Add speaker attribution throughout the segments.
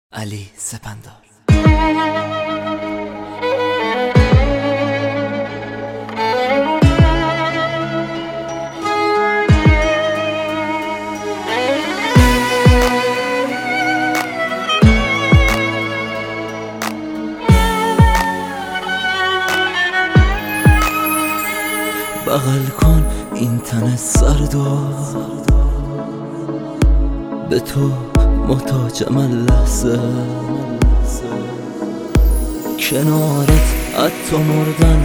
Speaker 1: علی سپندار. بغل کن این تن سردو، به تو محتاجم اللحظه، کنارت حتی مردن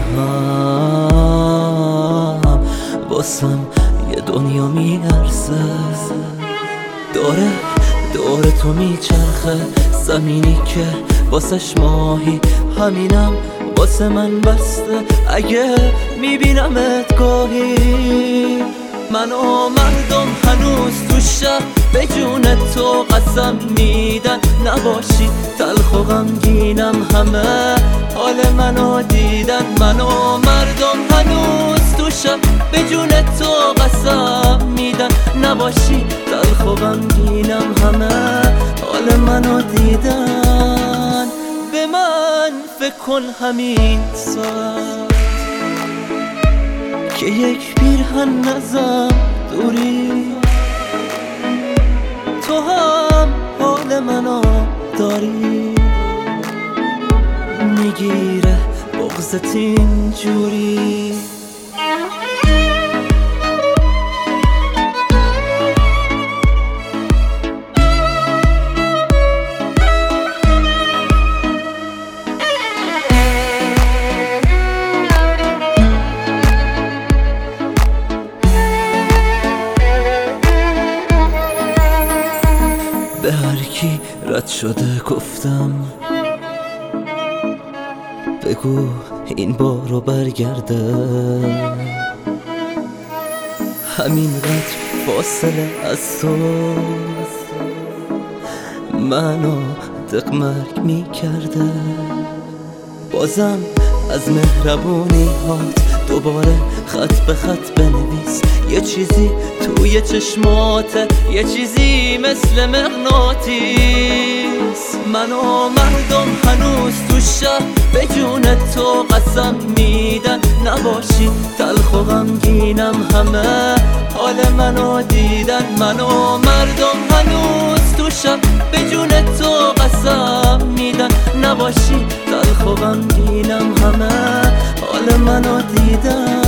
Speaker 1: هم واسم یه دنیا میارزه. داره تو میچرخه زمینی که واسش ماهی، همینم واسه من بسته. اگه میبینمت گاهی، من و مردم هنوز تو شب به جون تو قسم میدن نباشی تلخ و غمگینم، همه حال منو دیدن. من و مردم هنوز تو شب به جون تو قسم میدن نباشی تلخ و غمگینم، همه حال منو دیدن. به من فکر کن همین ساعت که یک پیرهن نزم دوری، تو هم حال منو داری، میگیره بغضت اینجوری. به هر کی رد شده گفتم بگو این بارو برگرده، همین قدر فاصله از تو منو دقمرگ میکرده. بازم از مهربونی هات دوباره خط به خط بنویس، یه چیزی توی چشماته، یه چیزی مثل مغناطیس. من و مردم هنوز تو شب به جون تو قسم میدن نباشی تلخ و غمگینم، همه حال منو دیدن. من و مردم هنوز تو شب به جون تو قسم میدن نباشی تلخ و غمگینم، همه حال منو دیدن.